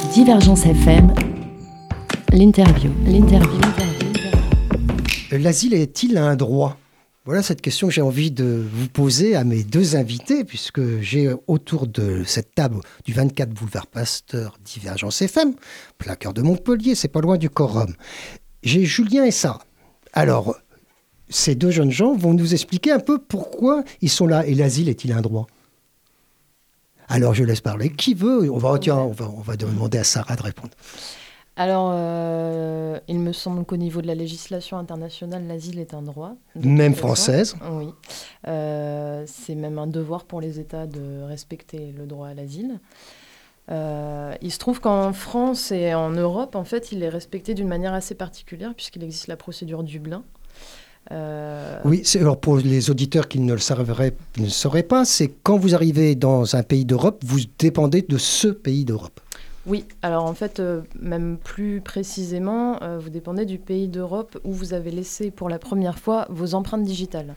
Divergence FM, l'interview. L'asile est-il un droit ? Voilà cette question que j'ai envie de vous poser à mes deux invités, puisque j'ai autour de cette table du 24 boulevard Pasteur Divergence FM, plein cœur de Montpellier, c'est pas loin du Quorum. J'ai Julien et Sarah. Alors, ces deux jeunes gens vont nous expliquer un peu pourquoi ils sont là. Et l'asile est-il un droit ? Alors, je laisse parler. Qui veut ? On va demander à Sarah de répondre. Alors, il me semble qu'au niveau de la législation internationale, l'asile est un droit. Même française ? Oui. C'est même un devoir pour les États de respecter le droit à l'asile. Il se trouve qu'en France et en Europe, en fait, il est respecté d'une manière assez particulière puisqu'il existe la procédure Dublin. Oui, alors pour les auditeurs qui ne le sauraient pas, c'est quand vous arrivez dans un pays d'Europe, vous dépendez de ce pays d'Europe. Oui, alors en fait, même plus précisément, vous dépendez du pays d'Europe où vous avez laissé pour la première fois vos empreintes digitales.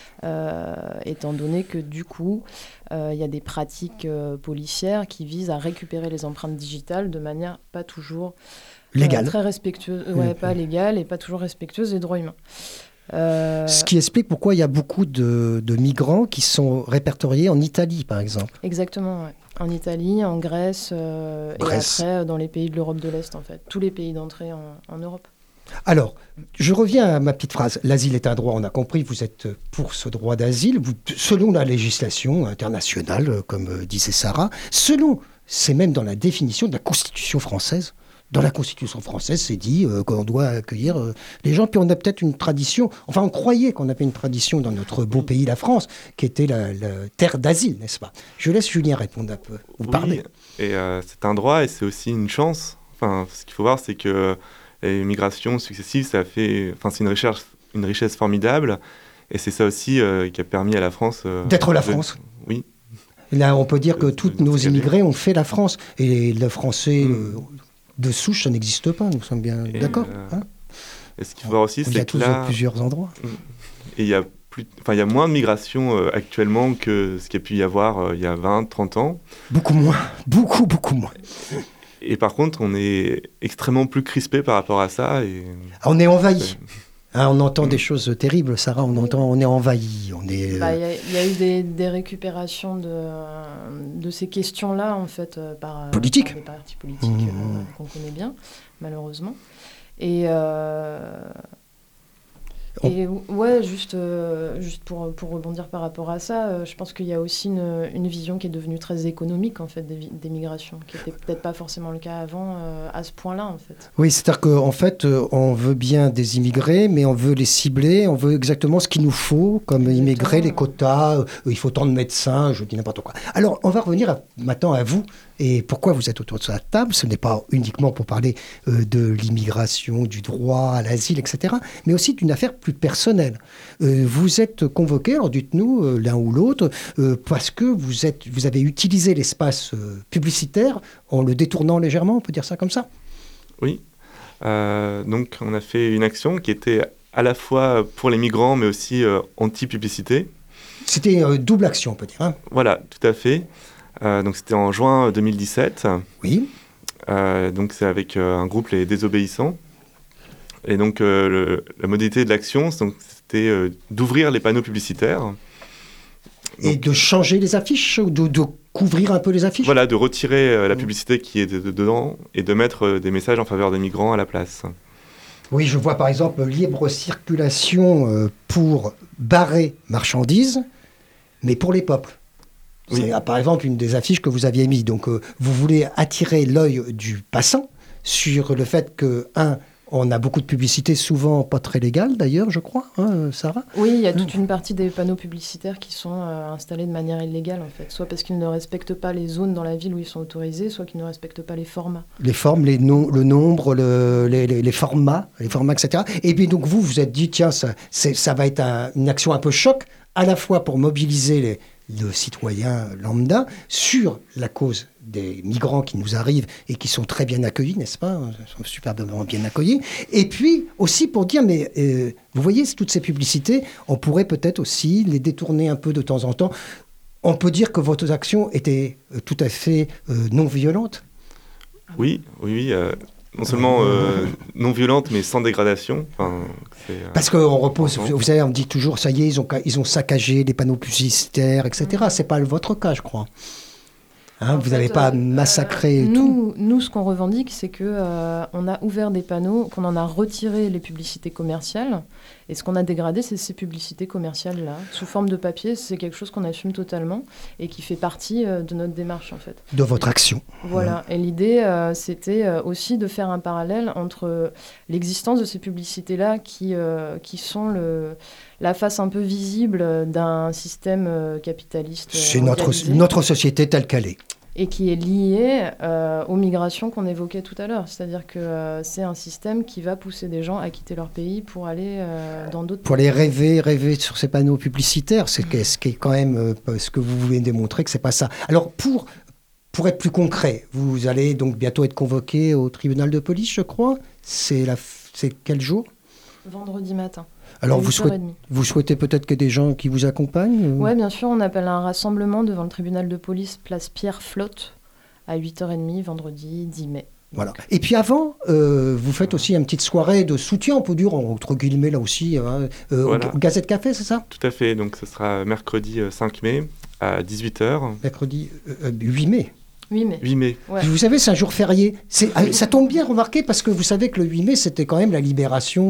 Étant donné que du coup, il y a des pratiques policières qui visent à récupérer les empreintes digitales de manière pas toujours légale. Très respectueuse, pas légale et pas toujours respectueuse des droits humains. Ce qui explique pourquoi il y a beaucoup de migrants qui sont répertoriés en Italie, par exemple. Exactement, ouais. En Italie, en Grèce, et après dans les pays de l'Europe de l'Est, en fait. Tous les pays d'entrée en Europe. Alors, je reviens à ma petite phrase. L'asile est un droit, on a compris, vous êtes pour ce droit d'asile, selon la législation internationale, comme disait Sarah, c'est même dans la définition de la Constitution française. Dans la Constitution française, c'est dit qu'on doit accueillir les gens. Puis on a peut-être une tradition, enfin on croyait qu'on avait une tradition dans notre beau pays, la France, qui était la terre d'asile, n'est-ce pas ? Je laisse Julien répondre un peu, ou parler. Et c'est un droit et c'est aussi une chance. Enfin, ce qu'il faut voir, c'est que les migrations successives, c'est une richesse formidable. Et c'est ça aussi qui a permis à la France... d'être la France. Oui. Là, on peut dire que tous nos immigrés ont fait la France. Et le français... de souche, ça n'existe pas, nous sommes bien d'accord. Et ce qu'il faut voir aussi, c'est que là... plusieurs endroits. Et il y a moins de migration actuellement que ce qu'il y a pu y avoir il y a 20, 30 ans. Beaucoup moins, beaucoup moins. Et par contre, on est extrêmement plus crispé par rapport à ça. On est envahi. On entend des choses terribles, Sarah, on est envahi. Il y a eu des récupérations de ces questions-là, en fait, par des partis politiques qu'on connaît bien, malheureusement. Et juste pour rebondir par rapport à ça, je pense qu'il y a aussi une vision qui est devenue très économique en fait des migrations, qui n'était peut-être pas forcément le cas avant à ce point-là en fait. Oui, c'est-à-dire qu'en fait, on veut bien des immigrés, mais on veut les cibler, on veut exactement ce qu'il nous faut comme immigrés, les quotas, il faut tant de médecins, je dis n'importe quoi. Alors, on va revenir maintenant à vous. Et pourquoi vous êtes autour de cette table ? Ce n'est pas uniquement pour parler de l'immigration, du droit à l'asile, etc., mais aussi d'une affaire plus personnelle. Vous êtes convoqués, alors dites-nous l'un ou l'autre, parce que vous avez utilisé l'espace publicitaire en le détournant légèrement, on peut dire ça comme ça ? Oui. Donc on a fait une action qui était à la fois pour les migrants, mais aussi anti-publicité. C'était double action, on peut dire. Voilà, tout à fait. Donc c'était en juin 2017. Oui. Donc c'est avec un groupe Les Désobéissants. Et donc la modalité de l'action, c'était d'ouvrir les panneaux publicitaires. Et de changer les affiches ou de couvrir un peu les affiches ? Voilà, de retirer la publicité qui est dedans et de mettre des messages en faveur des migrants à la place. Oui, je vois par exemple libre circulation pour barrer marchandises, mais pour les peuples. Oui. C'est par exemple une des affiches que vous aviez mis. Donc vous voulez attirer l'œil du passant sur le fait que, on a beaucoup de publicités, souvent pas très légales d'ailleurs, je crois, Sarah ? Oui, il y a toute une partie des panneaux publicitaires qui sont installés de manière illégale en fait. Soit parce qu'ils ne respectent pas les zones dans la ville où ils sont autorisés, soit qu'ils ne respectent pas les formats. Les formes, le nombre, les formats, etc. Et puis donc vous vous êtes dit, tiens, ça va être une action un peu choc, à la fois pour mobiliser le citoyen lambda sur la cause des migrants qui nous arrivent et qui sont très bien accueillis, n'est-ce pas ? Ils sont superbement bien accueillis. Et puis aussi pour dire, mais vous voyez, toutes ces publicités, on pourrait peut-être aussi les détourner un peu de temps en temps. On peut dire que votre action était tout à fait non violente. Oui. Non seulement non violente, mais sans dégradation. Parce qu'on repose, vous savez, on dit toujours, ça y est, ils ont saccagé les panneaux publicitaires, etc. C'est pas votre cas, je crois. Vous n'avez pas massacré tout. Nous, ce qu'on revendique, c'est qu'on a ouvert des panneaux, qu'on en a retiré les publicités commerciales. Et ce qu'on a dégradé, c'est ces publicités commerciales-là. Sous forme de papier, c'est quelque chose qu'on assume totalement et qui fait partie de notre démarche, en fait. De votre action. Voilà. Et l'idée, c'était aussi de faire un parallèle entre l'existence de ces publicités-là qui sont la face un peu visible d'un système capitaliste. C'est notre société telle qu'elle est. Et qui est liée aux migrations qu'on évoquait tout à l'heure. C'est-à-dire que c'est un système qui va pousser des gens à quitter leur pays pour aller dans d'autres pays. Pour aller rêver sur ces panneaux publicitaires, ce qui est quand même ce que vous voulez démontrer que c'est pas ça. Alors pour être plus concret, vous allez donc bientôt être convoqué au tribunal de police, je crois. C'est quel jour ? Vendredi matin. Alors vous souhaitez peut-être que des gens qui vous accompagnent Oui, bien sûr, on appelle un rassemblement devant le tribunal de police, place Pierre Flotte, à 8h30, vendredi 10 mai. Voilà. Et puis avant, vous faites aussi une petite soirée de soutien, on peut dire, entre guillemets, là aussi, voilà. Au Gazette Café, c'est ça ? Tout à fait, donc ce sera mercredi 5 mai à 18h. Mercredi 8 mai. 8 mai. Ouais. Vous savez, c'est un jour férié. Ça tombe bien, remarquez, parce que vous savez que le 8 mai, c'était quand même la libération,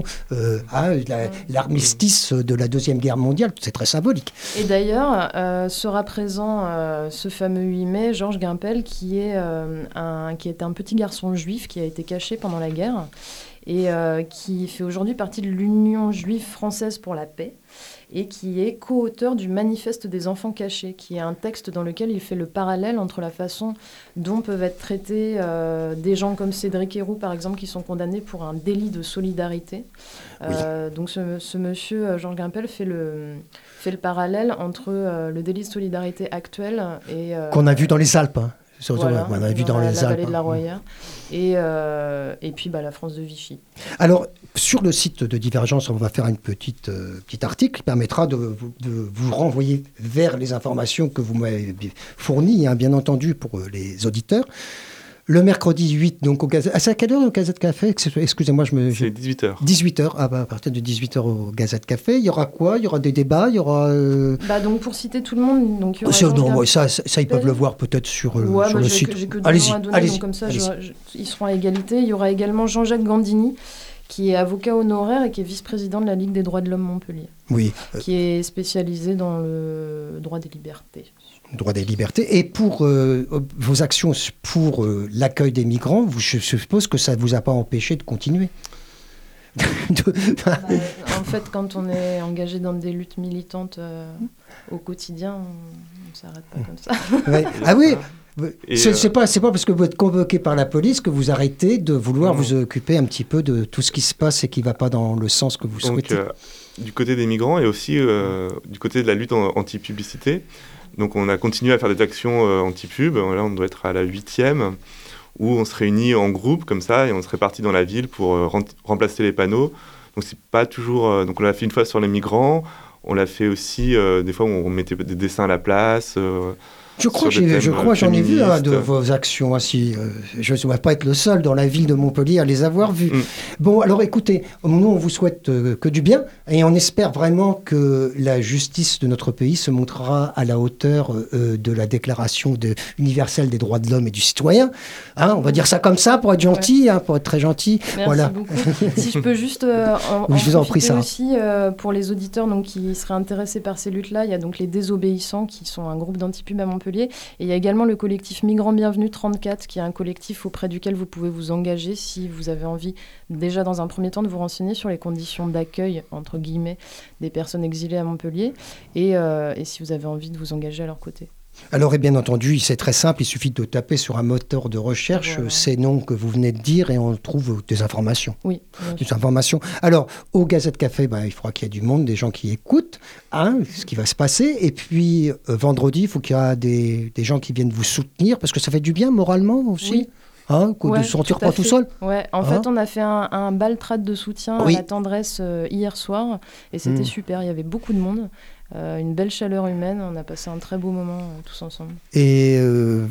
l'armistice de la Deuxième Guerre mondiale. C'est très symbolique. Et d'ailleurs, sera présent ce fameux 8 mai, Georges Gimpel, qui était un petit garçon juif qui a été caché pendant la guerre et qui fait aujourd'hui partie de l'Union juive française pour la paix, et qui est co-auteur du Manifeste des enfants cachés, qui est un texte dans lequel il fait le parallèle entre la façon dont peuvent être traités des gens comme Cédric Héroux, par exemple, qui sont condamnés pour un délit de solidarité. Oui. Donc ce monsieur, Georges Gimpel, fait le parallèle entre le délit de solidarité actuel et... qu'on a vu dans les Alpes, hein. Voilà, on a vu dans les la Alpes. vallée de la Roya et puis la France de Vichy. Alors, sur le site de Divergence, on va faire un petit article qui permettra de vous renvoyer vers les informations que vous m'avez fournies, hein, bien entendu, pour les auditeurs. Le mercredi 8, donc au Gazette... c'est à quelle heure au Gazette Café ? Excusez-moi, C'est 18h. 18h, à partir de 18h au Gazette Café. Il y aura quoi ? Il y aura des débats, il y aura... donc pour citer tout le monde, donc il y aura ça ils peuvent le voir peut-être sur le site. J'ai que deux noms à donner, donc comme ça, ils seront à égalité. Il y aura également Jean-Jacques Gandini, qui est avocat honoraire et qui est vice-président de la Ligue des droits de l'homme Montpellier. Oui. Qui est spécialisé dans le droit des libertés. Droit des libertés. Et pour vos actions pour l'accueil des migrants, je suppose que ça ne vous a pas empêché de continuer. En fait, quand on est engagé dans des luttes militantes au quotidien, on ne s'arrête pas comme ça. Ouais. Ah oui. C'est pas parce que vous êtes convoqué par la police que vous arrêtez de vouloir vous occuper un petit peu de tout ce qui se passe et qui ne va pas dans le sens que vous souhaitez. Du côté des migrants et aussi du côté de la lutte anti-publicité. Donc on a continué à faire des actions anti-pub. Là, on doit être à la 8e, où on se réunit en groupe comme ça et on se répartit dans la ville pour remplacer les panneaux. Donc c'est pas toujours... donc on l'a fait une fois sur les migrants. On l'a fait aussi des fois où on mettait des dessins à la place. Je crois j'en ai vu de vos actions ainsi. Je ne dois pas être le seul dans la ville de Montpellier à les avoir vues. Bon, alors écoutez, nous on vous souhaite que du bien et on espère vraiment que la justice de notre pays se montrera à la hauteur de la Déclaration universelle des droits de l'homme et du citoyen. Hein, on va dire ça comme ça pour être gentil, hein, pour être très gentil. Merci beaucoup. Si je peux juste en profiter aussi pour les auditeurs donc, qui seraient intéressés par ces luttes-là, il y a donc les Désobéissants qui sont un groupe d'anti-pub à Montpellier. Et il y a également le collectif Migrants Bienvenus 34, qui est un collectif auprès duquel vous pouvez vous engager si vous avez envie, déjà dans un premier temps, de vous renseigner sur les conditions d'accueil, entre guillemets, des personnes exilées à Montpellier, et si vous avez envie de vous engager à leur côté. Alors, et bien entendu, c'est très simple, il suffit de taper sur un moteur de recherche ces noms que vous venez de dire et on trouve des informations. Oui. Des informations. Alors, au Gazette Café, il faudra qu'il y ait du monde, des gens qui écoutent ce qui va se passer. Et puis, vendredi, il faut qu'il y ait des gens qui viennent vous soutenir parce que ça fait du bien moralement aussi. Oui. De ne sortir pas tout seul. Ouais, en fait, on a fait un bal trad de soutien à la tendresse hier soir et c'était super, il y avait beaucoup de monde. Une belle chaleur humaine, on a passé un très beau moment tous ensemble. Et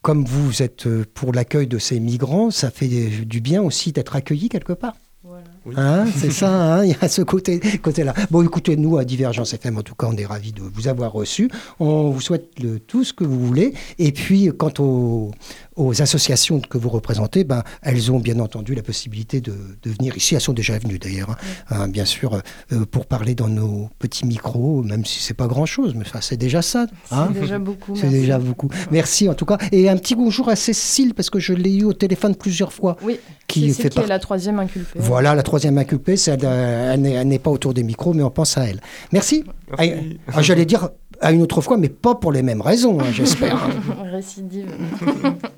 comme vous êtes pour l'accueil de ces migrants, ça fait du bien aussi d'être accueilli quelque part. Voilà. Oui. Hein, c'est ça, hein, il y a ce côté-là. Bon, écoutez, nous, à Divergence FM, en tout cas, on est ravis de vous avoir reçu. On vous souhaite tout ce que vous voulez. Et puis, quant aux associations que vous représentez, elles ont bien entendu la possibilité de venir ici. Elles sont déjà venues, d'ailleurs, hein, bien sûr, pour parler dans nos petits micros, même si c'est pas grand-chose, mais c'est déjà ça. Hein. C'est déjà beaucoup. C'est déjà beaucoup. Merci, en tout cas. Et un petit bonjour à Cécile, parce que je l'ai eu au téléphone plusieurs fois. Oui, qui est la troisième inculpée. Voilà, la troisième inculpée, elle n'est pas autour des micros, mais on pense à elle. Merci. Merci. J'allais dire à une autre fois, mais pas pour les mêmes raisons, hein, j'espère. Récidive.